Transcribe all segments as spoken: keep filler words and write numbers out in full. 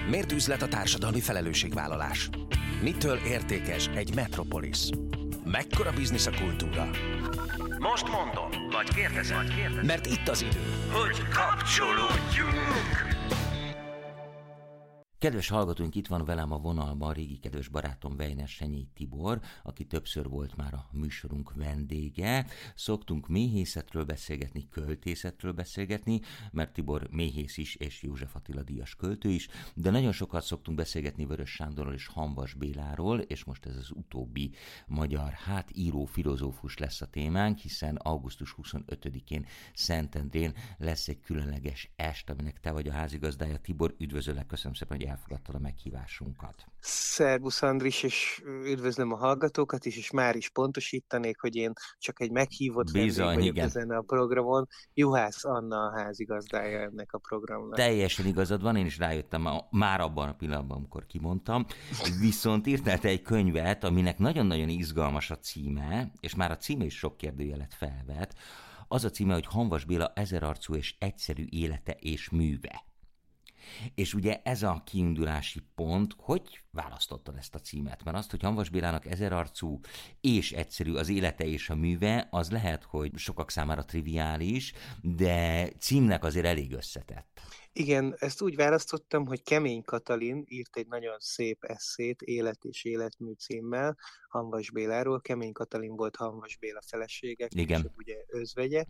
Miért üzlet a társadalmi felelősségvállalás? Mitől értékes egy metropolis? Mekkora biznisz a kultúra? Most mondom, vagy kérdezem, vagy kérdezem. Mert itt az idő, hogy kapcsolódjunk! Kedves hallgatóink, itt van velem a vonalban régi kedves barátom Vejnes-Senyei Tibor, aki többször volt már a műsorunk vendége. Szoktunk méhészetről beszélgetni, költészetről beszélgetni, mert Tibor méhész is és József Attila díjas költő is, de nagyon sokat szoktunk beszélgetni Vörös Sándorról és Hamvas Béláról, és most ez az utóbbi magyar, hát író, filozófus lesz a témánk, hiszen augusztus huszonötödikén Szentendrén lesz egy különleges est, aminek te vagy a házigazdája. Tibor, üdvözöllek, köszönöm szépen, hogy elfogadtad a meghívásunkat. Szerbusz Andris, és üdvözlöm a hallgatókat is, és már is pontosítanék, hogy én csak egy meghívott Bizony, vendég vagyok igen. ezen a programon. Juhász Anna a házigazdája ennek a programnak. Teljesen igazad van, én is rájöttem már abban a pillanatban, amikor kimondtam. Viszont írtál te egy könyvet, aminek nagyon-nagyon izgalmas a címe, és már a címe is sok kérdőjelet felvet. Az a címe, hogy Hamvas Béla ezerarcú és egyszerű élete és műve. És ugye ez a kiindulási pont, hogy választottad ezt a címet? Mert azt, hogy Hamvas Bélának ezerarcú és egyszerű az élete és a műve, az lehet, hogy sokak számára triviális, de címnek azért elég összetett. Igen, ezt úgy választottam, hogy Kemény Katalin írt egy nagyon szép esszét, Élet és életmű címmel Hamvas Béláról. Kemény Katalin volt Hamvas Béla felesége, később ugye özvegye,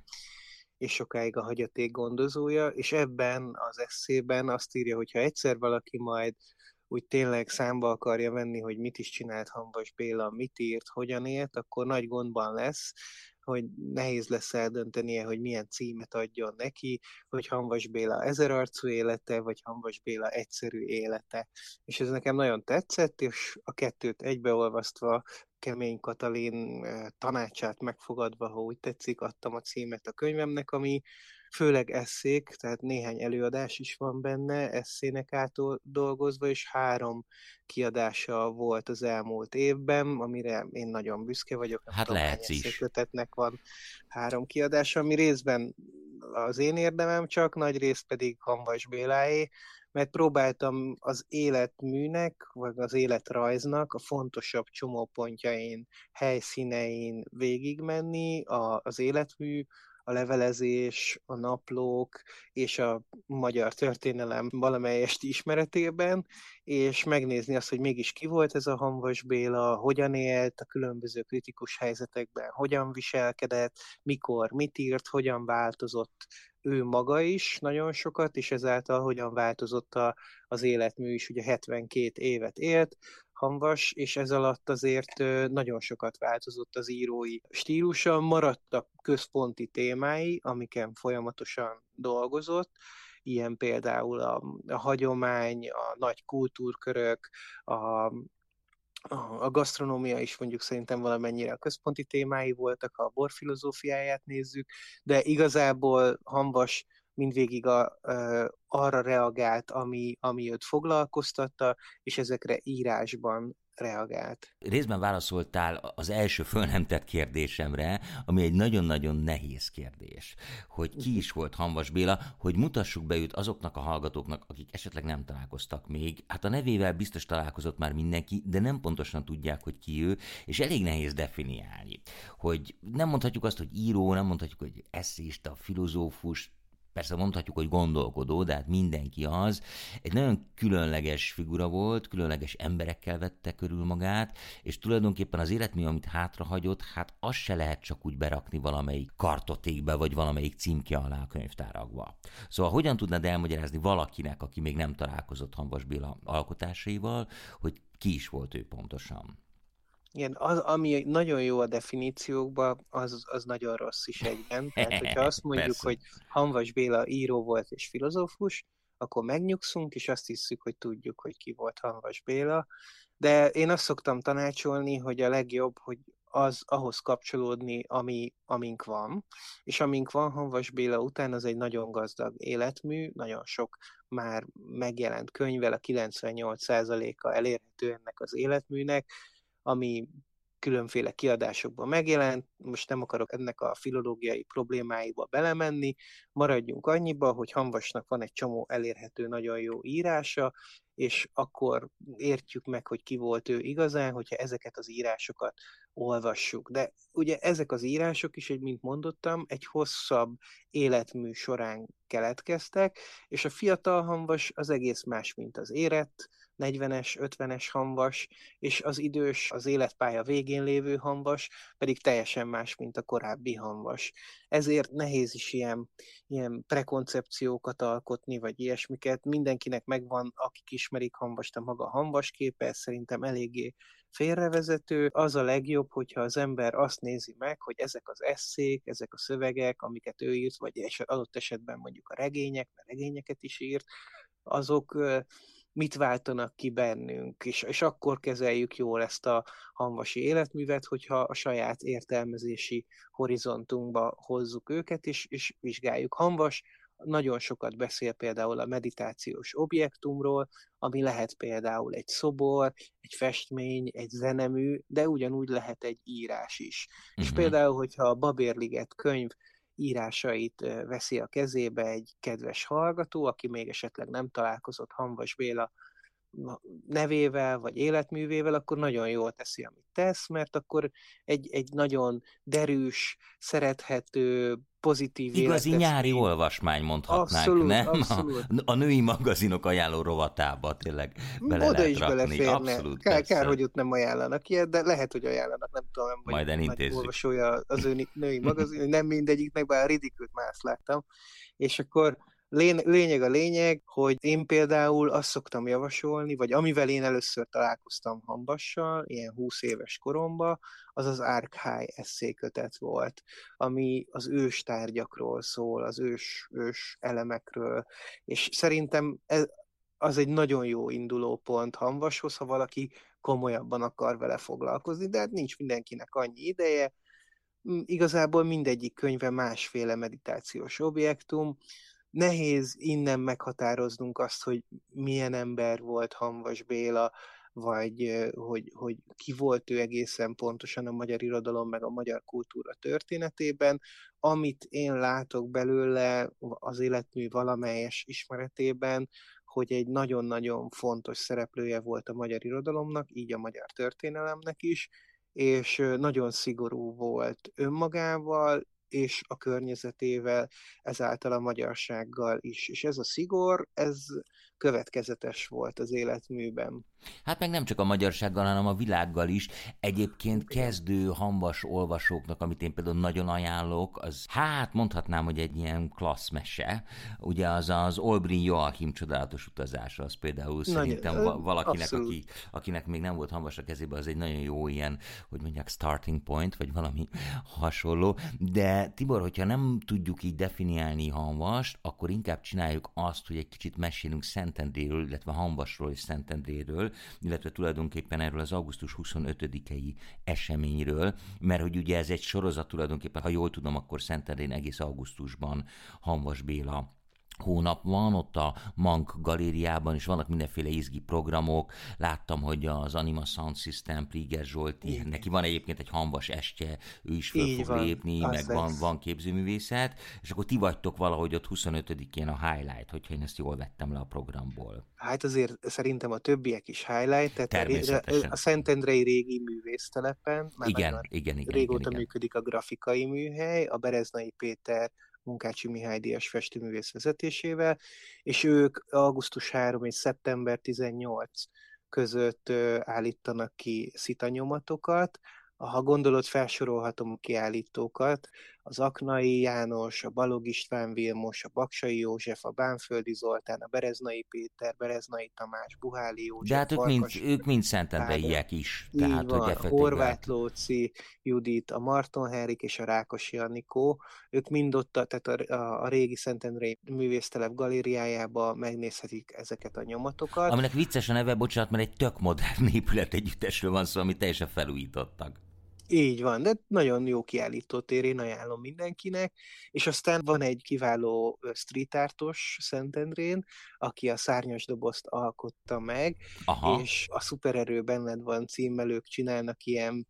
és sokáig a hagyaték gondozója, és ebben az esszében azt írja, hogy ha egyszer valaki majd úgy tényleg számba akarja venni, hogy mit is csinált Hamvas Béla, mit írt, hogyan élt, akkor nagy gondban lesz, hogy nehéz lesz eldöntenie, hogy milyen címet adjon neki, hogy Hamvas Béla ezerarcú élete, vagy Hamvas Béla egyszerű élete. És ez nekem nagyon tetszett, és a kettőt egybeolvasztva, Kemény Katalin tanácsát megfogadva, ha úgy tetszik, adtam a címet a könyvemnek, ami főleg esszék, tehát néhány előadás is van benne, esszének átdolgozva, és három kiadása volt az elmúlt évben, amire én nagyon büszke vagyok. Hát lehetsz is. Kötetnek van három kiadása, ami részben az én érdemem csak, nagy rész pedig Hamvas Béláé, mert próbáltam az életműnek, vagy az életrajznak a fontosabb csomópontjain, helyszínein végigmenni, a, az életmű, a levelezés, a naplók és a magyar történelem valamelyest ismeretében, és megnézni azt, hogy mégis ki volt ez a Hamvas Béla, hogyan élt a különböző kritikus helyzetekben, hogyan viselkedett, mikor, mit írt, hogyan változott ő maga is nagyon sokat, és ezáltal hogyan változott a, az életmű is, ugye hetvenkét évet élt Hamvas, és ez alatt azért nagyon sokat változott az írói stílusa, maradtak központi témái, amiken folyamatosan dolgozott, ilyen például a, a hagyomány, a nagy kultúrkörök, a A gasztronómia is mondjuk szerintem valamennyire a központi témái voltak, ha a borfilozófiáját nézzük, de igazából Hamvas mindvégig a, uh, arra reagált, ami, ami őt foglalkoztatta, és ezekre írásban reagált. Részben válaszoltál az első föl nem tett kérdésemre, ami egy nagyon-nagyon nehéz kérdés, hogy ki is volt Hamvas Béla, hogy mutassuk be őt azoknak a hallgatóknak, akik esetleg nem találkoztak még. Hát a nevével biztos találkozott már mindenki, de nem pontosan tudják, hogy ki ő, és elég nehéz definiálni. Hogy nem mondhatjuk azt, hogy író, nem mondhatjuk, hogy esszista, filozófus, persze mondhatjuk, hogy gondolkodó, de hát mindenki az. Egy nagyon különleges figura volt, különleges emberekkel vette körül magát, és tulajdonképpen az életmű, amit hátrahagyott, hát azt se lehet csak úgy berakni valamelyik kartotékbe, vagy valamelyik címke alá a könyvtárakba. Szóval hogyan tudnád elmagyarázni valakinek, aki még nem találkozott Hamvas Béla alkotásaival, hogy ki is volt ő pontosan? Igen, az, ami nagyon jó a definíciókban, az, az nagyon rossz is egyben. Tehát, hogyha azt mondjuk, Persze. hogy Hamvas Béla író volt és filozófus, akkor megnyugszunk, és azt hiszük, hogy tudjuk, hogy ki volt Hamvas Béla. De én azt szoktam tanácsolni, hogy a legjobb, hogy az ahhoz kapcsolódni, ami, amink van. És amink van Hamvas Béla után, az egy nagyon gazdag életmű, nagyon sok már megjelent könyvvel, a kilencvennyolc százaléka elérhető ennek az életműnek, ami különféle kiadásokban megjelent, most nem akarok ennek a filológiai problémáiba belemenni, maradjunk annyiba, hogy Hamvasnak van egy csomó elérhető, nagyon jó írása, és akkor értjük meg, hogy ki volt ő igazán, hogyha ezeket az írásokat olvassuk. De ugye ezek az írások is, mint mondottam, egy hosszabb életmű során keletkeztek, és a fiatal hamvas az egész más, mint az érett, negyvenes, ötvenes hamvas, és az idős, az életpálya végén lévő hamvas pedig teljesen más, mint a korábbi hamvas. Ezért nehéz is ilyen, ilyen prekoncepciókat alkotni, vagy ilyesmiket. Mindenkinek megvan, akik ismerik hamvast, a maga hamvas képe, ez szerintem eléggé félrevezető. Az a legjobb, hogyha az ember azt nézi meg, hogy ezek az esszék, ezek a szövegek, amiket ő írt, vagy adott esetben mondjuk a regények, mert regényeket is írt, azok mit váltanak ki bennünk, és, és akkor kezeljük jól ezt a hamvasi életművet, hogyha a saját értelmezési horizontunkba hozzuk őket, és, és vizsgáljuk. Hamvas nagyon sokat beszél például a meditációs objektumról, ami lehet például egy szobor, egy festmény, egy zenemű, de ugyanúgy lehet egy írás is. Uh-huh. És például, hogyha a Babérliget könyv írásait veszi a kezébe egy kedves hallgató, aki még esetleg nem találkozott Hamvas Béla nevével, vagy életművével, akkor nagyon jól teszi, amit tesz, mert akkor egy, egy nagyon derűs, szerethető, pozitív igazi életeszmény. Nyári olvasmány mondhatnánk, abszolút, nem? Abszolút. A, a női magazinok ajánló rovatába tényleg bele Oda lehet is rakni. beleférne. Abszolút, kár, kár, hogy ott nem ajánlanak ilyet, de lehet, hogy ajánlanak, nem tudom, nem majd vagy olvasója az ő női magazin, nem mindegyiknek, bár a Ridikült már azt láttam. És akkor lényeg a lényeg, hogy én például azt szoktam javasolni, vagy amivel én először találkoztam hamvassal, ilyen húsz éves koromban, az az Arkhái esszékötet volt, ami az ős tárgyakról szól, az ős, ős elemekről, és szerintem ez, az egy nagyon jó indulópont hamvashoz, ha valaki komolyabban akar vele foglalkozni, de hát nincs mindenkinek annyi ideje. Igazából mindegyik könyve másféle meditációs objektum. Nehéz innen meghatároznunk azt, hogy milyen ember volt Hamvas Béla, vagy hogy, hogy ki volt ő egészen pontosan a magyar irodalom meg a magyar kultúra történetében. Amit én látok belőle az életmű valamelyes ismeretében, hogy egy nagyon-nagyon fontos szereplője volt a magyar irodalomnak, így a magyar történelemnek is, és nagyon szigorú volt önmagával, és a környezetével, ezáltal a magyarsággal is. És ez a szigor, ez következetes volt az életműben. Hát meg nem csak a magyarsággal, hanem a világgal is. Egyébként kezdő hamvas olvasóknak, amit én például nagyon ajánlok, az hát mondhatnám, hogy egy ilyen klassz mese. Ugye az az Olbrich Joachim csodálatos utazása, az például nagyon, szerintem valakinek, aki, akinek még nem volt hamvas a kezében, az egy nagyon jó ilyen, hogy mondják, starting point, vagy valami hasonló. De Tibor, hogyha nem tudjuk így definiálni hamvast, akkor inkább csináljuk azt, hogy egy kicsit mesélünk Szentendréről, illetve Hamvasról és Szentendréről, illetve tulajdonképpen erről az augusztus huszonötödikei eseményről, mert hogy ugye ez egy sorozat tulajdonképpen, ha jól tudom, akkor Szentendrén egész augusztusban Hamvas Béla hónap van, ott a Mank galériában is vannak mindenféle izgi programok, láttam, hogy az Anima Sound System, Pliger Zsolti, igen, neki van egyébként egy hamvas estje, ő is föl fog van, lépni, meg van, van képzőművészet, és akkor ti vagytok valahogy ott huszonötödikén a highlight, hogyha én ezt jól vettem le a programból. Hát azért szerintem a többiek is highlight, tehát a Szentendrei régi művésztelepen, már igen, igen, igen, régóta igen, igen. működik a grafikai műhely, a Bereznai Péter Munkácsi Mihály díjas festőművész vezetésével, és ők augusztus harmadika és szeptember tizennyolcadika között állítanak ki szitanyomatokat. Ha gondolod, felsorolhatom a kiállítókat, az Aknai János, a Balogh István Vilmos, a Baksay József, a Bánföldi Zoltán, a Bereznai Péter, Bereznai Tamás, Buháli József, de hát ők mind, Farkas, ők mind szentendreiek is. Tehát, így van, hogy effektíve... Horváth Lóci, Judit, a Marton Henrik és a Rákosi Anikó, ők mind ott, a, tehát a, a, a régi Szentendrei Művésztelep galériájába megnézhetik ezeket a nyomatokat. Aminek vicces a neve, bocsánat, mert egy tök modern épület együttesről van szó, amit teljesen felújítottak. Így van, de nagyon jó kiállítótér, én ajánlom mindenkinek, és aztán van egy kiváló street artos Szentendrén, aki a Szárnyas dobozt alkotta meg, aha, és a Szupererő benned van címmel ők csinálnak ilyen,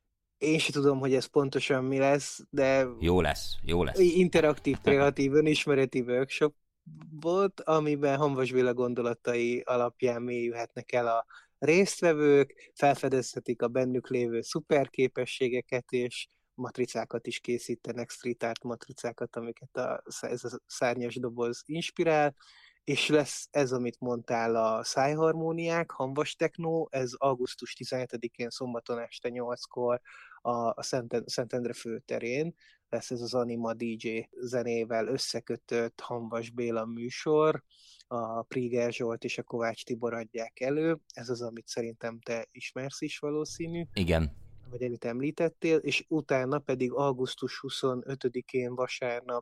én sem tudom, hogy ez pontosan mi lesz, de... Jó lesz, jó lesz. Interaktív, kreatív, önismereti workshop darabot, amiben Hamvas Béla gondolatai alapján mélyülhetnek el a résztvevők, felfedezhetik a bennük lévő szuperképességeket, és matricákat is készítenek, street art matricákat, amiket a, ez a szárnyas doboz inspirál, és lesz ez, amit mondtál, a szájharmóniák, Hamvas Techno, ez augusztus tizenhetedikén szombaton este nyolckor a Szentendre főterén, lesz ez az Anima dé dzsé zenével összekötött Hamvas Béla műsor, a Priger Zsolt és a Kovács Tibor adják elő, ez az, amit szerintem te ismersz is valószínű. Igen. Vagy amit említettél, és utána pedig augusztus huszonötödikén vasárnap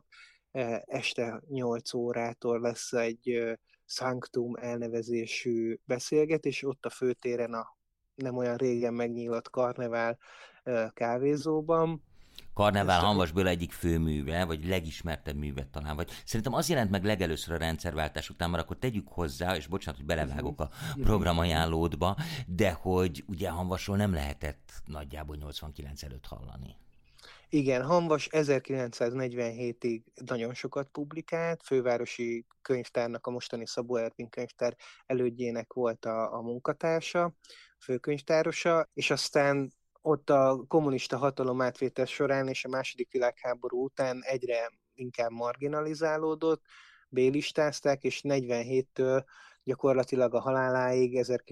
este nyolc órától lesz egy Sanctum elnevezésű beszélgetés, ott a főtéren a nem olyan régen megnyílt Karnevál kávézóban. Karnevál Hamvas Béla egyik főműve, vagy legismertebb műve talán, vagy szerintem az jelent meg legelőször a rendszerváltás után, mert akkor tegyük hozzá, és bocsánat, hogy belevágok a programajánlódba, de hogy ugye Hamvasról nem lehetett nagyjából nyolcvankilenc előtt hallani. Igen, Hamvas ezerkilencszáznegyvenhétig nagyon sokat publikált, fővárosi könyvtárnak, a mostani Szabó Ervin könyvtár elődjének volt a, a munkatársa, főkönyvtárosa, és aztán ott a kommunista hatalom átvétel során és a második világháború után egyre inkább marginalizálódott, bélistázták, és negyvenhéttől gyakorlatilag a haláláig,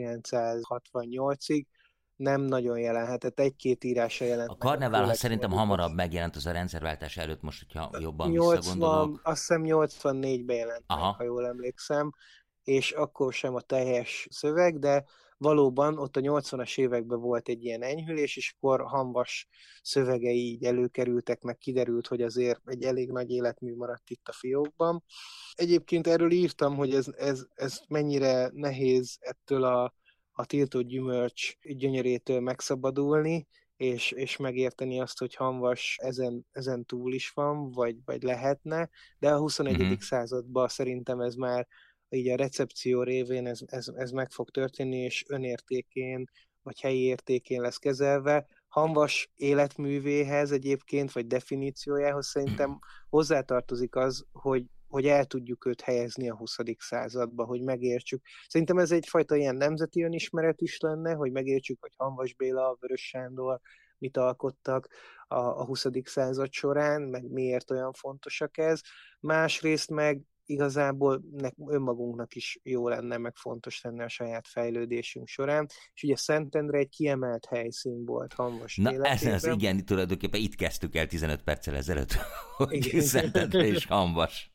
ezerkilencszázhatvannyolcig nem nagyon jelenhetett, egy-két írása jelent. A Karnevál, ha szerintem hamarabb megjelent az a rendszerváltás előtt, most, hogyha jobban nyolcvan, visszagondolok. Azt hiszem nyolcvannégyben jelent, meg, ha jól emlékszem, és akkor sem a teljes szöveg, de valóban ott a nyolcvanas években volt egy ilyen enyhülés, és akkor Hamvas szövegei így előkerültek, meg kiderült, hogy azért egy elég nagy életmű maradt itt a fiókban. Egyébként erről írtam, hogy ez, ez, ez mennyire nehéz ettől a, a tiltott gyümölcs gyönyörétől megszabadulni, és, és megérteni azt, hogy Hamvas ezen, ezen túl is van, vagy, vagy lehetne, de a huszonegyedik Uh-huh. században szerintem ez már így a recepció révén ez, ez, ez meg fog történni, és önértékén, vagy helyi értékén lesz kezelve. Hamvas életművéhez egyébként, vagy definíciójához szerintem hozzátartozik az, hogy, hogy el tudjuk őt helyezni a huszadik századba, hogy megértsük. Szerintem ez egyfajta ilyen nemzeti önismeret is lenne, hogy megértsük, hogy Hamvas Béla, Vörös Sándor mit alkottak a, a huszadik század során, meg miért olyan fontosak ez. Másrészt meg igazából önmagunknak is jó lenne, meg fontos lenne a saját fejlődésünk során. És ugye Szentendre egy kiemelt helyszín volt Hamvas Na, életében. ez az igen, tulajdonképpen itt kezdtük el tizenöt perccel ezelőtt, hogy Szentendre és Hamvas.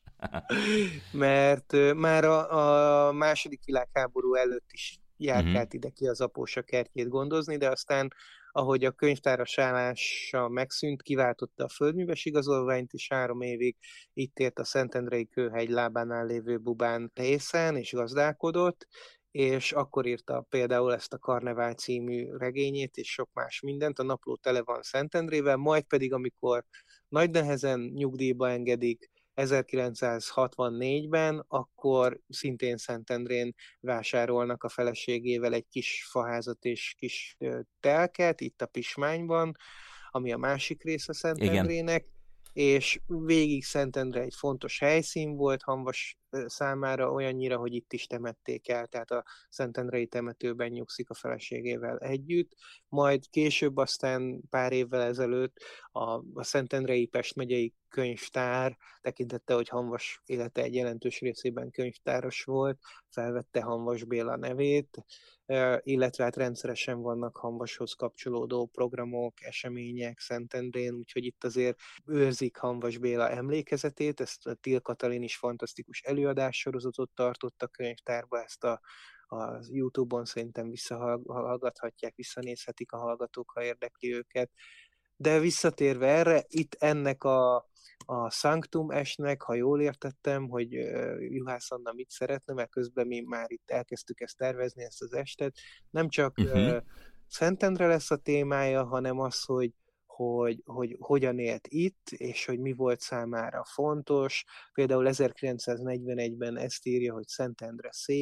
Mert uh, már a, a második világháború előtt is járkált uh-huh. ide ki az apósa kertjét gondozni, de aztán ahogy a könyvtáras állása megszűnt, kiváltotta a földműves igazolványt, és három évig itt ért a Szentendrei kőhegy lábánál lévő Bubán részen, és gazdálkodott, és akkor írta például ezt a Karnevál című regényét, és sok más mindent, a napló tele van Szentendrével, majd pedig, amikor nagy nehezen nyugdíjba engedik ezerkilencszázhatvannégyben, akkor szintén Szentendrén vásárolnak a feleségével egy kis faházat és kis telket, itt a Pismányban, ami a másik része Szentendrének, igen. És végig Szentendre egy fontos helyszín volt Hamvas számára, olyannyira, hogy itt is temették el, tehát a szentendrei temetőben nyugszik a feleségével együtt, majd később aztán pár évvel ezelőtt a, a Szentendrei Pest megyei könyvtár tekintette, hogy Hamvas élete egy jelentős részében könyvtáros volt, felvette Hamvas Béla nevét, illetve hát rendszeresen vannak Hamvashoz kapcsolódó programok, események Szentendrén, úgyhogy itt azért őrzik Hamvas Béla emlékezetét, ezt a Till Katalin is fantasztikus előadássorozatot tartott a könyvtárba, ezt a, a YouTube-on szerintem visszahallgathatják, visszanézhetik a hallgatók, ha érdekli őket. De visszatérve erre, itt ennek a a Sanctum esnek, ha jól értettem, hogy Juhász Anna mit szeretne, mert közben mi már itt elkezdtük ezt tervezni, ezt az estet, nem csak uh-huh. Szentendre lesz a témája, hanem az, hogy Hogy, hogy hogyan élt itt, és hogy mi volt számára fontos. Például ezerkilencszáznegyvenegyben ezt írja, hogy Szentendre szép,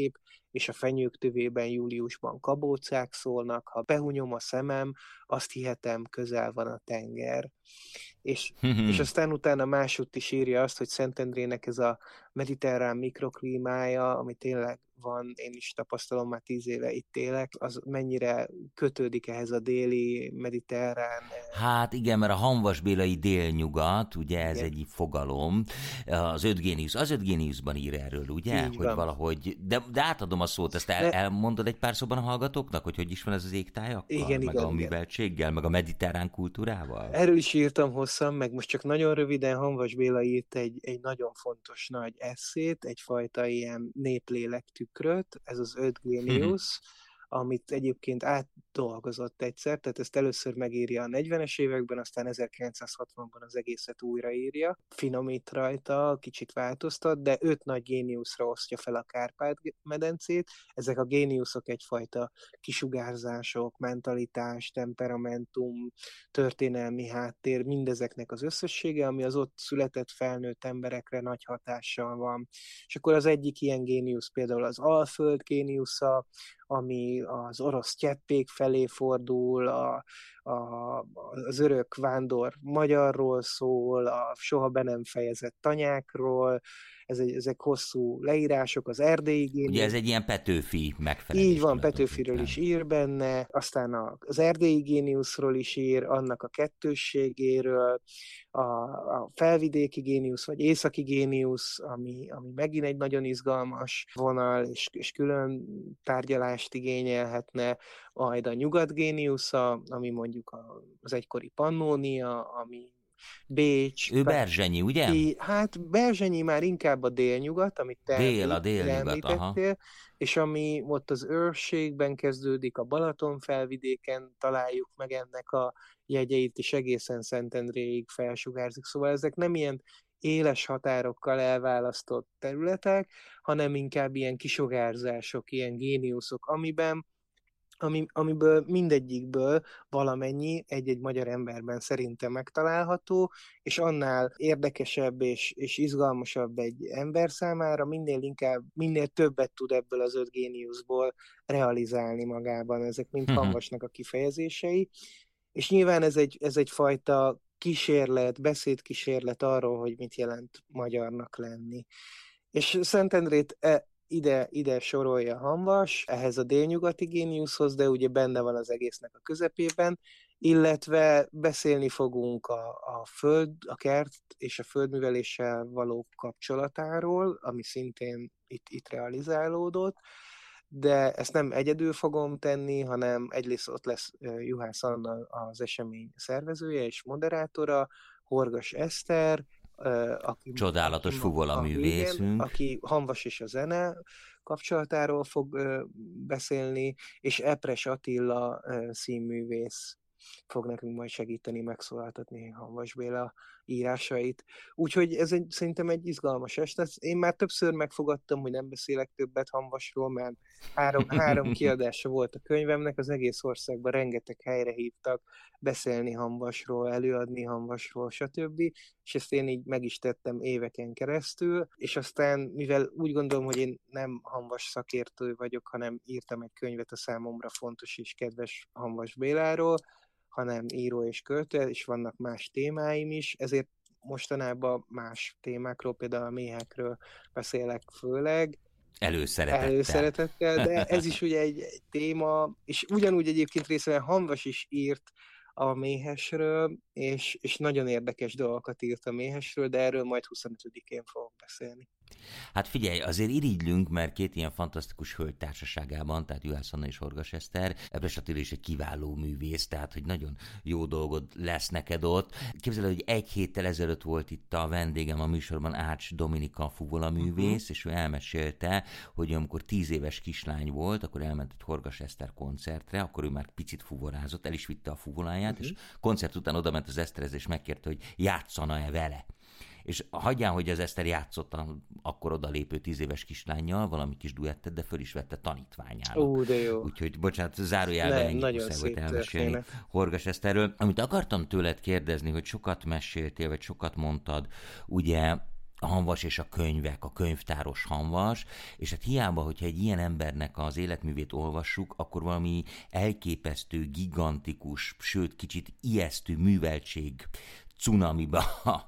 és a fenyők tövében júliusban kabócák szólnak, ha behunyom a szemem, azt hihetem, közel van a tenger. És, és aztán utána másutt is írja azt, hogy Szentendrének ez a mediterrán mikroklímája, ami tényleg van, én is tapasztalom, már tíz éve itt élek, az mennyire kötődik ehhez a déli mediterrán... Hát igen, mert a hamvasbélai délnyugat, ugye ez Igen. egy fogalom, az Ötgéniusz, az Ötgéniuszban ír erről, ugye? Így hogy van. valahogy, de, de átadom a szót, ezt el, De- elmondod egy pár szóban a hallgatóknak, hogy hogy is van ez az égtájakkal, Igen, meg igen, a igen. műveltséggel, meg a mediterrán kultúrával? Erről is írtam hosszan, meg most csak nagyon röviden Hamvas Béla írt egy, egy nagyon fontos nagy esszét, egyfajta ilyen néplélek tükröt, ez az Ötgéniusz, amit egyébként átdolgozott egyszer, tehát ezt először megírja a negyvenes években, aztán ezerkilencszázhatvanban az egészet újraírja, finomít rajta, kicsit változtat, de öt nagy géniuszra osztja fel a Kárpát-medencét. Ezek a géniuszok egyfajta kisugárzások, mentalitás, temperamentum, történelmi háttér, mindezeknek az összessége, ami az ott született felnőtt emberekre nagy hatással van. És akkor az egyik ilyen géniusz például az Alföld géniusza, ami az orosz cseppék felé fordul, a, a, az örök vándor magyarról szól, a soha be nem fejezett tanyákról, ez egy, ezek hosszú leírások, az erdélyi géniusz. Ugye ez egy ilyen Petőfi megfelelés. Így van, Petőfiről is ír benne, aztán az erdélyi géniuszról is ír, annak a kettősségéről, a, a felvidéki géniusz, vagy északi géniusz, ami, ami megint egy nagyon izgalmas vonal, és, és külön tárgyalást igényelhetne, majd a nyugat géniusza, ami mondjuk az egykori Pannónia, ami Bécs. Ő Berzsenyi, ugye? Ki, hát Berzsenyi már inkább a délnyugat, amit te Dél, a délnyugat, említettél, és ami ott az őrségben kezdődik, a Balaton felvidéken találjuk meg ennek a jegyeit, és egészen Szentendréig felsugárzik. Szóval ezek nem ilyen éles határokkal elválasztott területek, hanem inkább ilyen kisugárzások, ilyen géniuszok, amiben Ami, amiből mindegyikből valamennyi egy-egy magyar emberben szerintem megtalálható, és annál érdekesebb és, és izgalmasabb egy ember számára, minél inkább, minél többet tud ebből az öt géniuszból realizálni magában. Ezek mind Hamvasnak a kifejezései. És nyilván ez egy, ez egyfajta kísérlet, beszédkísérlet arról, hogy mit jelent magyarnak lenni. És Szentendrét e, Ide, ide sorolja Hamvas, ehhez a délnyugati géniuszhoz, de ugye benne van az egésznek a közepében, illetve beszélni fogunk a, a föld, a kert és a földműveléssel való kapcsolatáról, ami szintén itt, itt realizálódott, de ezt nem egyedül fogom tenni, hanem egyrészt ott lesz Juhász Anna az esemény szervezője és moderátora, Horgas Eszter, aki, csodálatos fuvolaművészünk, aki Hamvas és a zene kapcsolatáról fog ö, beszélni, és Epres Attila ö, színművész fog nekünk majd segíteni megszólaltatni Hamvas Béla írásait. Úgyhogy ez egy, szerintem egy izgalmas este. Én már többször megfogadtam, hogy nem beszélek többet Hamvasról, mert három, három kiadása volt a könyvemnek, az egész országban rengeteg helyre hívtak beszélni Hamvasról, előadni Hamvasról, stb. És ezt én így meg is tettem éveken keresztül, és aztán, mivel úgy gondolom, hogy én nem Hamvas szakértő vagyok, hanem írtam egy könyvet a számomra fontos és kedves Hamvas Béláról, hanem író és költő, és vannak más témáim is, ezért mostanában más témákról, például a méhekről beszélek főleg. Előszeretettel. Előszeretettel, de ez is ugye egy, egy téma, és ugyanúgy egyébként részben Hamvas is írt a méhesről, és, és nagyon érdekes dolgokat írt a méhesről, de erről majd huszonötödikén fogok beszélni. Hát figyelj, azért irigylünk, mert két ilyen fantasztikus hölgy társaságában, tehát Juhász Anna és Horgas Eszter, Epres Attila is egy kiváló művész, tehát hogy nagyon jó dolgod lesz neked ott. Képzeld, hogy egy héttel ezelőtt volt itt a vendégem a műsorban, Ács Dominika fuvolaművész, uh-huh. és ő elmesélte, hogy amikor tíz éves kislány volt, akkor elment egy Horgas Eszter koncertre, akkor ő már picit fuvorázott, el is vitte a fuvoláját, uh-huh. és koncert után odament az Eszterhez, és megkérte, hogy játszana-e vele. És hagyján, hogy az Eszter játszott a akkor odalépő tíz éves kislánnyal, valami kis duettet, de föl is vette tanítványának. Ó, de jó. Úgyhogy, bocsánat, zárójában ennyi muszáj volt elmesélni Horgas Eszterről. Amit akartam tőled kérdezni, hogy sokat meséltél, vagy sokat mondtad, ugye a Hamvas és a könyvek, a könyvtáros Hamvas, és hát hiába, hogyha egy ilyen embernek az életművét olvassuk, akkor valami elképesztő, gigantikus, sőt kicsit ijesztő műveltség cunamiba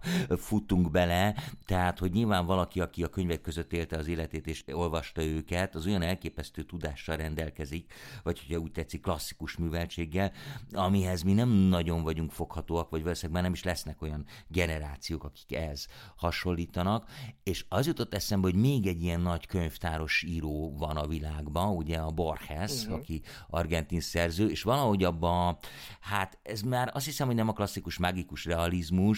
futunk bele, tehát, hogy nyilván valaki, aki a könyvek között élte az életét és olvasta őket, az olyan elképesztő tudással rendelkezik, vagy hogyha úgy tetszik, klasszikus műveltséggel, amihez mi nem nagyon vagyunk foghatóak, vagy valószínűleg már nem is lesznek olyan generációk, akik ehhez hasonlítanak, és az jutott eszembe, hogy még egy ilyen nagy könyvtáros író van a világban, ugye a Borges, uh-huh. aki argentin szerző, és valahogy abban, hát ez már azt hiszem, hogy nem a klasszikus mágikus realizmus,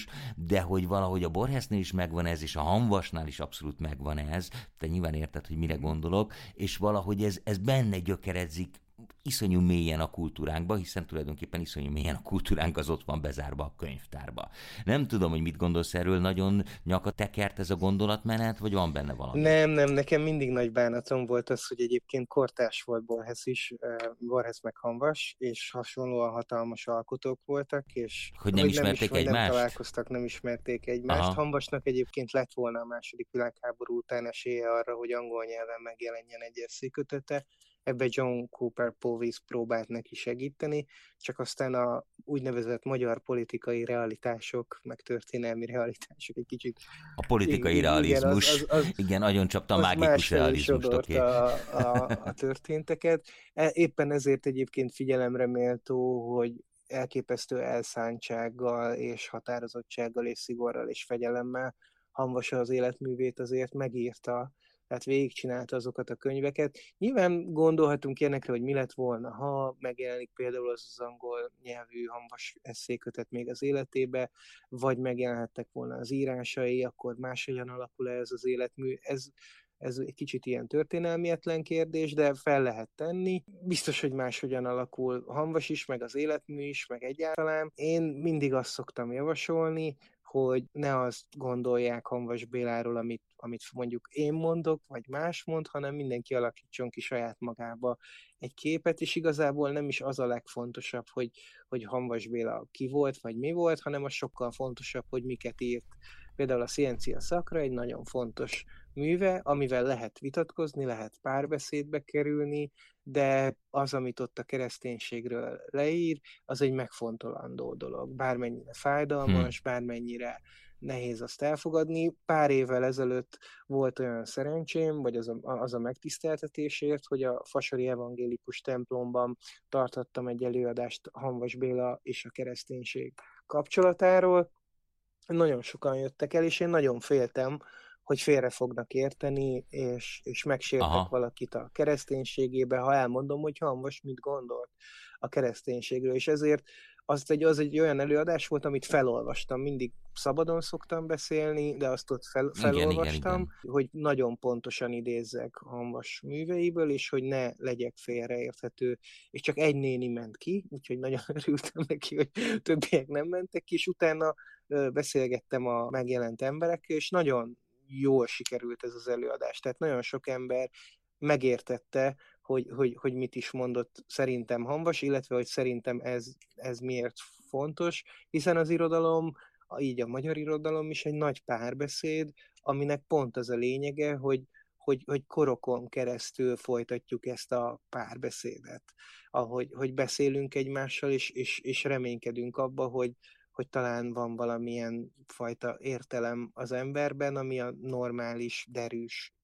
de hogy valahogy a Borgesnél is megvan ez, és a Hamvasnál is abszolút megvan ez, te nyilván érted, hogy mire gondolok, és valahogy ez, ez benne gyökeredzik iszonyú mélyen a kultúránkba, hiszen tulajdonképpen iszonyú mélyen a kultúránk az ott van bezárva a könyvtárba. Nem tudom, hogy mit gondolsz erről, nagyon nyakat tekert ez a gondolatmenet, vagy van benne valami? Nem, nem, nekem mindig nagy bánatom volt az, hogy egyébként kortárs volt Borges is, Borges meg Hamvas, és hasonlóan hatalmas alkotók voltak, és hogy nem ismerték nem is, egymást? Nem találkoztak, nem ismerték egymást. Aha. Hamvasnak egyébként lett volna a második világháború után esélye arra, hogy angol nyelven megjelenjen egy eszékötete. Ebbe John Cooper Powys próbált neki segíteni, csak aztán a úgynevezett magyar politikai realitások, meg történelmi realitások egy kicsit... A politikai igen, realizmus, igen, az, az, igen, nagyon csapta a mágikus realizmust. Okay. A, a, a történteket. Éppen ezért egyébként figyelemre méltó, hogy elképesztő elszántsággal és határozottsággal és szigorral és fegyelemmel Hamvas az életművét azért megírta, tehát végigcsinálta azokat a könyveket. Nyilván gondolhatunk ilyenekre, hogy mi lett volna, ha megjelenik például az az angol nyelvű Hamvas esszékötet még az életébe, vagy megjelenhettek volna az írásai, akkor máshogyan alakul ez az életmű. Ez, ez egy kicsit ilyen történelmietlen kérdés, de fel lehet tenni. Biztos, hogy máshogyan alakul Hamvas is, meg az életmű is, meg egyáltalán. Én mindig azt szoktam javasolni, hogy ne azt gondolják Hamvas Béláról, amit, amit mondjuk én mondok, vagy más mond, hanem mindenki alakítson ki saját magába egy képet, és igazából nem is az a legfontosabb, hogy, hogy Hamvas Béla ki volt, vagy mi volt, hanem az sokkal fontosabb, hogy miket írt. Például a Sziencia Szakra egy nagyon fontos műve, amivel lehet vitatkozni, lehet párbeszédbe kerülni, de az, amit ott a kereszténységről leír, az egy megfontolandó dolog. Bármennyire fájdalmas, hmm. bármennyire nehéz azt elfogadni. Pár évvel ezelőtt volt olyan szerencsém, vagy az a, az a megtiszteltetésért, hogy a Fasori Evangélikus templomban tartottam egy előadást Hamvas Béla és a kereszténység kapcsolatáról. Nagyon sokan jöttek el, és én nagyon féltem, hogy félre fognak érteni, és, és megsértek Aha. valakit a kereszténységébe, ha elmondom, hogy Hamvas mit gondolt a kereszténységről, és ezért az egy, az egy olyan előadás volt, amit felolvastam, mindig szabadon szoktam beszélni, de azt ott fel, felolvastam, igen, igen, igen. hogy nagyon pontosan idézzek Hamvas műveiből, és hogy ne legyek félreérthető, és csak egy néni ment ki, úgyhogy nagyon örültem neki, hogy többiek nem mentek ki, és utána beszélgettem a megjelent emberekkel, és nagyon jól sikerült ez az előadás. Tehát nagyon sok ember megértette, hogy, hogy, hogy mit is mondott szerintem Hamvas, illetve hogy szerintem ez, ez miért fontos, hiszen az irodalom, így a magyar irodalom is egy nagy párbeszéd, aminek pont az a lényege, hogy, hogy, hogy korokon keresztül folytatjuk ezt a párbeszédet, ahogy hogy beszélünk egymással, és, és, és reménykedünk abba, hogy hogy talán van valamilyen fajta értelem az emberben, ami a normális, derűs,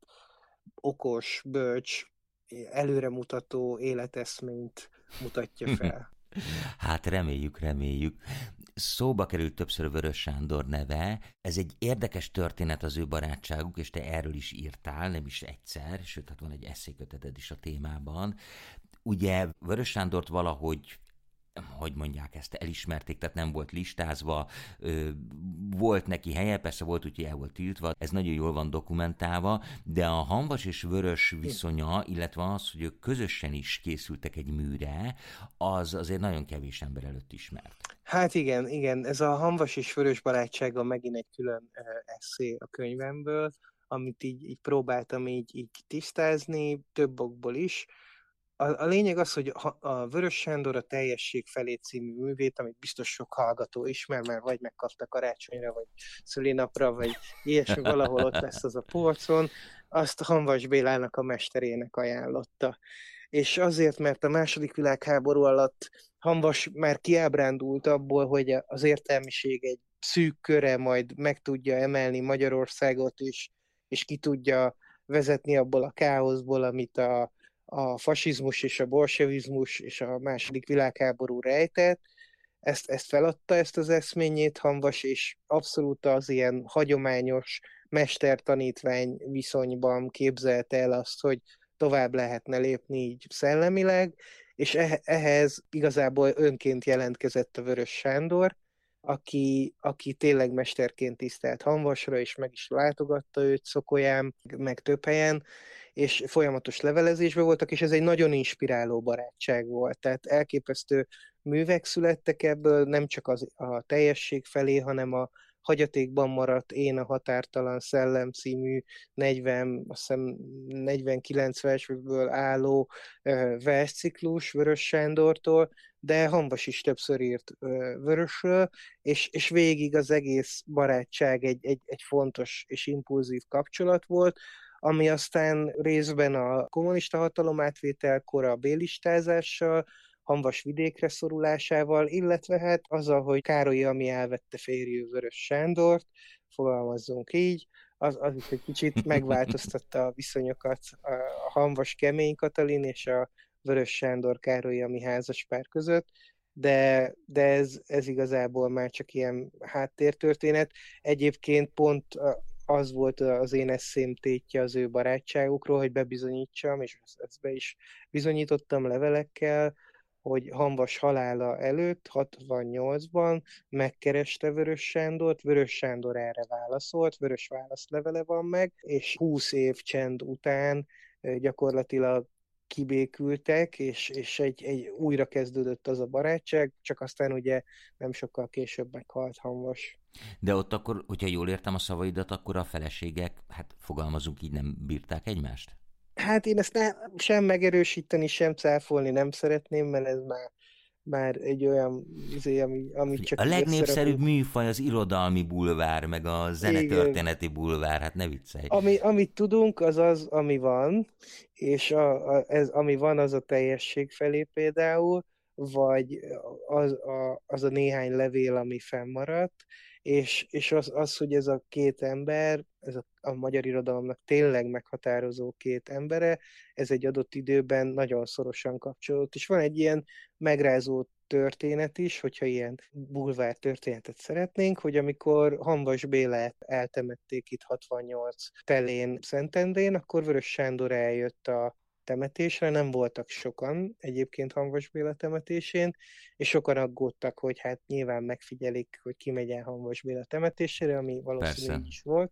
okos, bölcs, előremutató életeszményt mutatja fel. Hát reméljük, reméljük. Szóba került többször Vörös Sándor neve. Ez egy érdekes történet az ő barátságuk, és te erről is írtál, nem is egyszer, sőt, hát van egy eszéköteted is a témában. Ugye Vörös Sándort valahogy hogy mondják ezt, elismerték, tehát nem volt listázva, volt neki helye, persze volt, úgyhogy el volt tiltva, ez nagyon jól van dokumentálva, de a Hamvas és Vörös viszonya, illetve az, hogy ők közösen is készültek egy műre, az azért nagyon kevés ember előtt ismert. Hát igen, igen, ez a Hamvas és Vörös barátsága megint egy külön esszé a könyvemből, amit így, így próbáltam így, így tisztázni, több okból is. A, a lényeg az, hogy a, a Vörös Sándor a Teljesség felé című művét, amit biztos sok hallgató ismer, mert vagy megkapta karácsonyra, vagy szülinapra, vagy ilyesmi, valahol ott lesz az a polcon, azt Hamvas Bélának a mesterének ajánlotta. És azért, mert a második világháború alatt Hamvas már kiábrándult abból, hogy az értelmiség egy szűk köre majd meg tudja emelni Magyarországot, és, és ki tudja vezetni abból a káoszból, amit a, a fasizmus és a bolsevizmus és a második világháború rejtett. Ezt, ezt feladta, ezt az eszményét Hamvas, és abszolút az ilyen hagyományos mester-tanítvány viszonyban képzelte el azt, hogy tovább lehetne lépni így szellemileg, és ehhez igazából önként jelentkezett a Vörös Sándor, aki, aki tényleg mesterként tisztelt Hamvasra, és meg is látogatta őt Szokolyán, meg több helyen, és folyamatos levelezésben voltak, és ez egy nagyon inspiráló barátság volt. Tehát elképesztő művek születtek ebből, nem csak az, a Teljesség felé, hanem a hagyatékban maradt Én a határtalan szellem című negyven, azt hiszem negyvenkilenc versből álló uh, versciklus Vörös Sándortól, de Hamvas is többször írt uh, Vörösről, és, és végig az egész barátság egy, egy, egy fontos és impulzív kapcsolat volt, ami aztán részben a kommunista hatalomátvételkor a bélistázással, Hamvas vidékre szorulásával, illetve hát azzal, hogy Károly Ami elvette férjül Vörös Sándort, fogalmazzunk így, az, az is egy kicsit megváltoztatta a viszonyokat a Hamvas Kemény Katalin és a Vörös Sándor Károly Ami házaspár között, de, de ez, ez igazából már csak ilyen háttértörténet. Egyébként pont az volt az én eszém tétje az ő barátságukról, hogy bebizonyítsam, és ezt be is bizonyítottam levelekkel, hogy Hamvas halála előtt, hatvannyolcban megkereste Vörös Sándort, Vörös Sándor erre válaszolt, vörös válaszlevele van meg, és húsz év csend után gyakorlatilag kibékültek, és, és egy, egy újra kezdődött az a barátság, csak aztán ugye nem sokkal később meghalt Hamvas. De ott akkor, hogyha jól értem a szavaidat, akkor a feleségek, hát fogalmazunk így, nem bírták egymást? Hát én ezt ne, sem megerősíteni, sem cáfolni nem szeretném, mert ez már, már egy olyan, azért, ami, ami csak... A legnépszerűbb műfaj az irodalmi bulvár, meg a zenetörténeti bulvár, hát ne viccelj. Ami, amit tudunk, az az, ami van, és a, a, ez, ami van, az a Teljesség felé például, vagy az a, az a néhány levél, ami fennmaradt, és, és az, az, hogy ez a két ember, ez a, a magyar irodalomnak tényleg meghatározó két embere, ez egy adott időben nagyon szorosan kapcsolódott, és van egy ilyen megrázó történet is, hogyha ilyen bulvár történetet szeretnénk, hogy amikor Hamvas Bélát eltemették itt hatvannyolc telén Szentendrén, akkor Vörös Sándor eljött a temetésre, nem voltak sokan egyébként Hamvas Béla temetésén, és sokan aggódtak, hogy hát nyilván megfigyelik, hogy ki megy el Hamvas Béla temetésére, ami valószínűleg is volt.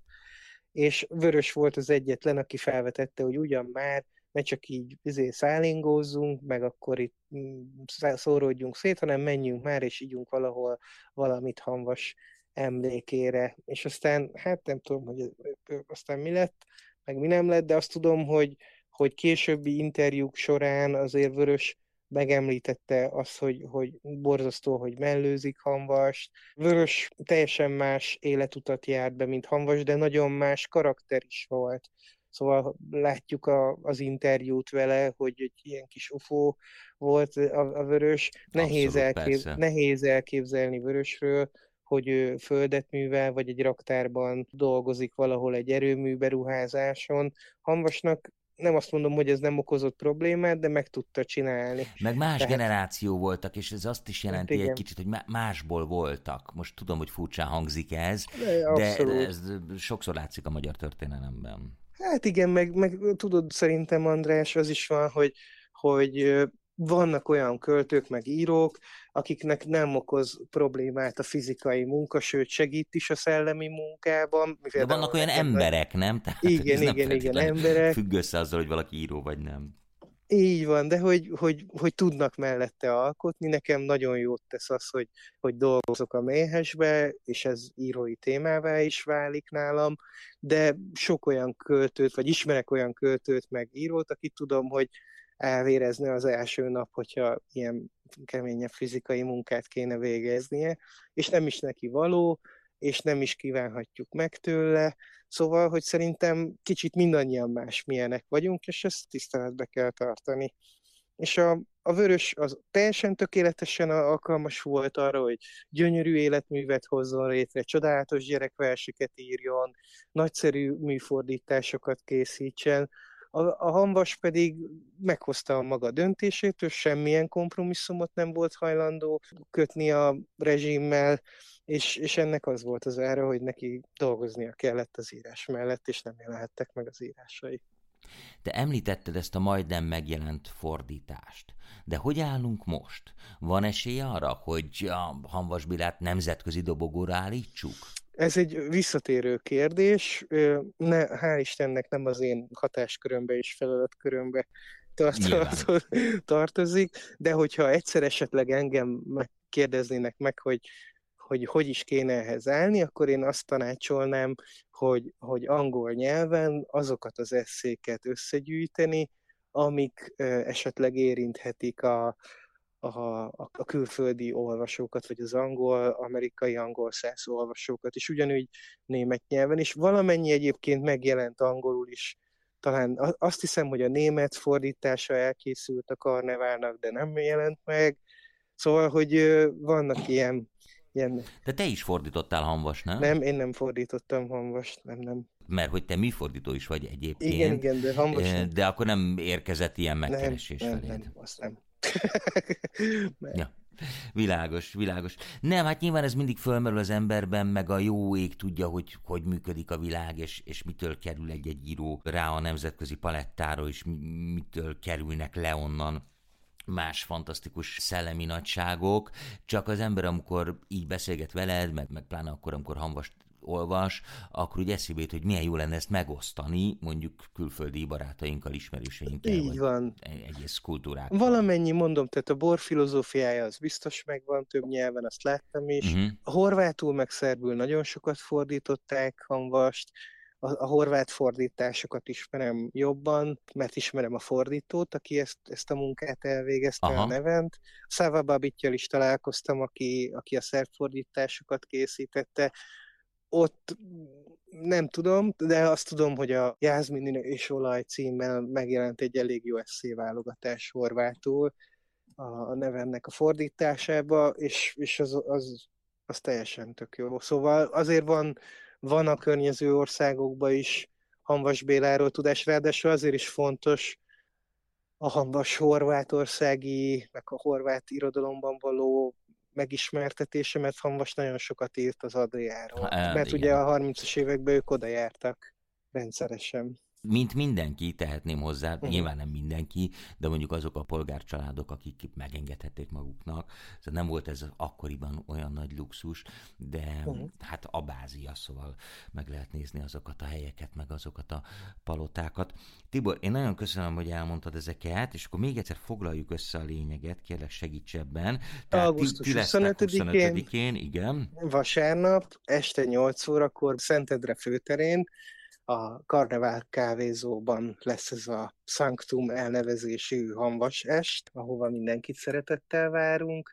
És Vörös volt az egyetlen, aki felvetette, hogy ugyan már ne csak így izé szállingózzunk, meg akkor itt szóródjunk szét, hanem menjünk már, és ígyunk valahol valamit Hamvas emlékére. És aztán, hát nem tudom, hogy aztán mi lett, meg mi nem lett, de azt tudom, hogy hogy későbbi interjúk során azért Vörös megemlítette azt, hogy, hogy borzasztó, hogy mellőzik Hamvast. Vörös teljesen más életutat járt be, mint Hamvas, de nagyon más karakter is volt. Szóval látjuk a, az interjút vele, hogy egy ilyen kis ufó volt a, a Vörös. Nehéz, elkép, nehéz elképzelni Vörösről, hogy ő földet művel, vagy egy raktárban dolgozik valahol egy erőműberuházáson. Hamvasnak nem azt mondom, hogy ez nem okozott problémát, de meg tudta csinálni. Meg más Tehát... generáció voltak, és ez azt is jelenti hát egy kicsit, hogy másból voltak. Most tudom, hogy furcsán hangzik ez, de, de ez sokszor látszik a magyar történelemben. Hát igen, meg, meg tudod, szerintem András, az is van, hogy, hogy vannak olyan költők, meg írók, akiknek nem okoz problémát a fizikai munka, sőt segít is a szellemi munkában. De vannak olyan emberek, nem? Tehát igen, igen, igen, emberek. Függ össze azzal, hogy valaki író vagy nem. Így van, de hogy, hogy, hogy tudnak mellette alkotni. Nekem nagyon jót tesz az, hogy, hogy dolgozok a Méhesbe, és ez írói témává is válik nálam, de sok olyan költőt, vagy ismerek olyan költőt, meg írót, akit tudom, hogy elvérezni az első nap, hogyha ilyen keményebb fizikai munkát kéne végeznie, és nem is neki való, és nem is kívánhatjuk meg tőle. Szóval, hogy szerintem kicsit mindannyian másmilyenek vagyunk, és ezt tiszteletbe kell tartani. És a, a vörös az teljesen tökéletesen alkalmas volt arra, hogy gyönyörű életművet hozzon létre, csodálatos gyerekverseket írjon, nagyszerű műfordításokat készítsen. A, a Hamvas pedig meghozta a maga döntését, ő semmilyen kompromisszumot nem volt hajlandó kötni a rezsimmel, és, és ennek az volt az ára, hogy neki dolgoznia kellett az írás mellett, és nem jelenhettek meg az írásai. Te említetted ezt a majdnem megjelent fordítást, de hogy állunk most? Van esély arra, hogy a Hamvas Bélát nemzetközi dobogóra állítsuk? Ez egy visszatérő kérdés. Ne, hál' Istennek nem az én hatáskörömbe és feladatkörömbe tartozik, de hogyha egyszer esetleg engem kérdeznének meg, hogy hogy hogy is kéne ehhez állni, akkor én azt tanácsolnám, hogy, hogy angol nyelven azokat az esszéket összegyűjteni, amik esetleg érinthetik a, a, a külföldi olvasókat, vagy az angol, amerikai angol száz olvasókat, és ugyanúgy német nyelven, és valamennyi egyébként megjelent angolul is. Talán azt hiszem, hogy a német fordítása elkészült a Karneválnak, de nem jelent meg. Szóval, hogy vannak ilyen Ilyen... De te is fordítottál Hamvast, nem? Nem, én nem fordítottam Hamvast, nem, nem. Mert hogy te műfordító is vagy egyébként. Igen, igen, de Hamvast nem. De akkor nem érkezett ilyen megkeresés nem, feléd. Nem, nem, azt nem. Ja. Világos, világos. Nem, hát nyilván ez mindig fölmerül az emberben, meg a jó ég tudja, hogy hogy működik a világ, és, és mitől kerül egy-egy író rá a nemzetközi palettára, és mitől kerülnek le onnan más fantasztikus szellemi nagyságok, csak az ember, amikor így beszélget veled, meg, meg pláne akkor, amikor Hamvast olvas, akkor úgy eszébe jut, hogy milyen jó lenne ezt megosztani, mondjuk külföldi barátainkkal, ismerőseinkkel, így vagy van. egész kultúrákkal. Valamennyi, mondom, tehát a bor filozófiája az biztos megvan, több nyelven, azt láttam is. Uh-huh. A horvátul meg szerbül nagyon sokat fordították Hamvast, A, a horvát fordításokat ismerem jobban, mert ismerem a fordítót, aki ezt, ezt a munkát elvégezte. Aha. A Nevent. Szava Babittyal is találkoztam, aki, aki a szerb fordításokat készítette. Ott nem tudom, de azt tudom, hogy a Jászmin és olaj címmel megjelent egy elég jó esszéválogatás horvátul a Nevennek a fordításába, és, és az, az, az teljesen tök jó. Szóval azért van Van a környező országokban is Hamvas Béláról tudás, ráadásul azért is fontos a Hamvas horvátországi, meg a horvát irodalomban való megismertetése, mert Hamvas nagyon sokat írt az Adriáról. Hát, mert igen. Ugye a harmincas években ők oda jártak rendszeresen. Mint mindenki, tehetném hozzá, uh-huh. Nyilván nem mindenki, de mondjuk azok a polgárcsaládok, akik megengedhették maguknak. Szóval nem volt ez akkoriban olyan nagy luxus, de uh-huh. hát Abázia, szóval meg lehet nézni azokat a helyeket, meg azokat a palotákat. Tibor, én nagyon köszönöm, hogy elmondtad ezeket, és akkor még egyszer foglaljuk össze a lényeget, kérlek segíts ebben. augusztus huszonötödikén, igen. Vasárnap, este nyolc órakor Szentendre főterén, a Karnevál kávézóban lesz ez a Sanctum elnevezésű Hamvas est, ahova mindenkit szeretettel várunk,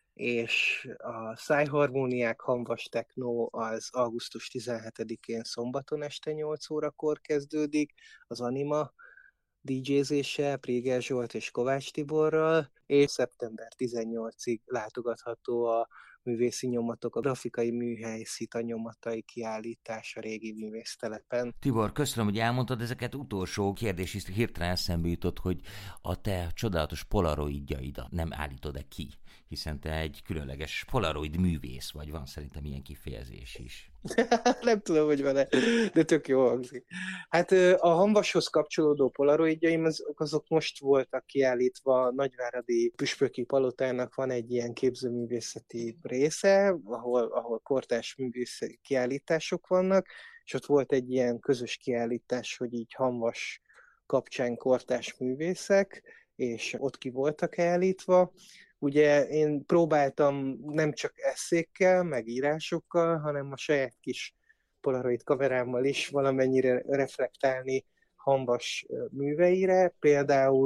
és a Szájharmóniák Hamvas Techno az augusztus tizenhetedikén szombaton este nyolc órakor kezdődik, az Anima dé jézéssel, Préger Zsolt és Kovács Tiborral, és szeptember tizennyolcadikáig látogatható a művészi nyomatok, a grafikai műhely Szita nyomatai kiállítása régi művésztelepen. Tibor, köszönöm, hogy elmondtad ezeket. Utolsó kérdés is hirtelen eszembe jutott, hogy a te csodálatos polaroidjaidat nem állítod-e ki? Hiszen te egy különleges polaroid művész vagy, van szerintem ilyen kifejezés is. Nem tudom, hogy van-e, de tök jó hangzik. Hát a Hamvashoz kapcsolódó polaroidjaim azok, azok most voltak kiállítva, a Nagyváradi Püspöki Palotának van egy ilyen képzőművészeti része, ahol, ahol kortárs művészeti kiállítások vannak, és ott volt egy ilyen közös kiállítás, hogy így Hamvas kapcsán kortárs művészek, és ott ki voltak állítva. Ugye én próbáltam nem csak esszékkel, meg írásokkal, hanem a saját kis polaroid kamerámmal is valamennyire reflektálni Hamvas műveire. Például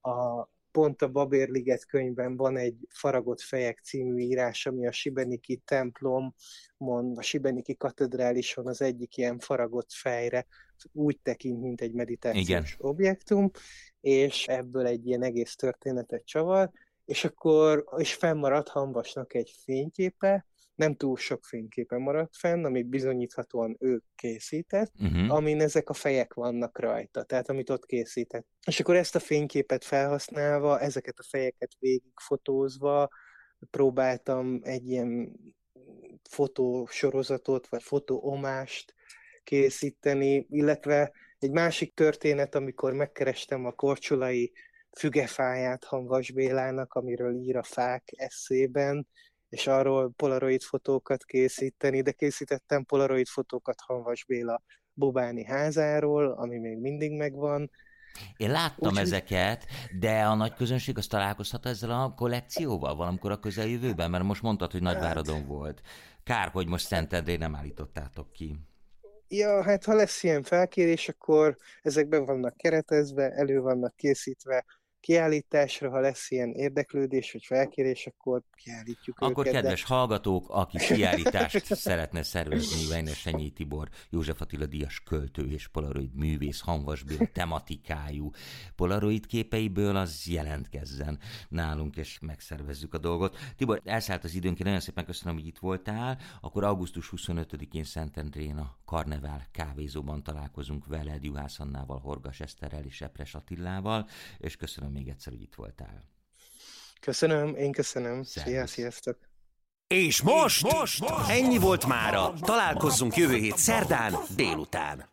a pont a Babérliget könyvben van egy Faragott fejek című írás, ami a Sibeniki templomon, a Sibeniki katedrálison az egyik ilyen faragott fejre úgy tekint, mint egy meditációs Igen. objektum, és ebből egy ilyen egész történetet csavar, és akkor is fennmaradt Hamvasnak egy fényképe, nem túl sok fényképe maradt fenn, amit bizonyíthatóan ő készített, uh-huh. amin ezek a fejek vannak rajta, tehát amit ott készített. És akkor ezt a fényképet felhasználva, ezeket a fejeket végigfotózva próbáltam egy ilyen fotósorozatot, vagy fotóomást készíteni, illetve egy másik történet, amikor megkerestem a korcsolai fügefáját Hamvas Bélának, amiről ír a Fák esszében, és arról polaroid fotókat készíteni, de készítettem polaroid fotókat Hamvas Béla Bubáni házáról, ami még mindig megvan. Én láttam Úgy, ezeket, de a nagy közönség azt találkozhat ezzel a kollekcióval valamikor a közeljövőben, mert most mondtad, hogy Nagyváradon hát, volt. Kár, hogy most Szentendrén nem állítottátok ki. Ja, hát ha lesz ilyen felkérés, akkor ezekben vannak keretezve, elő vannak készítve kiállításra, ha lesz ilyen érdeklődés vagy felkérés, akkor kiállítjuk Akkor őket. Kedves de... hallgatók, aki kiállítást szeretne szervezni, Vejnes-Enyei Tibor, József Attila díjas költő és polaroid művész, Hamvas Béla tematikájú polaroid képeiből, az jelentkezzen nálunk, és megszervezzük a dolgot. Tibor, elszállt az időnk, én nagyon szépen köszönöm, hogy itt voltál. Akkor augusztus huszonötödikén Szentendrén a Karnevál kávézóban találkozunk veled, Juhász Annával, Horgas Eszterrel és Epres Attilával, és köszönöm még egyszer, hogy itt voltál. Köszönöm, én köszönöm. Szia, sziasztok! És most, most, most ennyi volt mára. Találkozzunk jövő hét szerdán délután.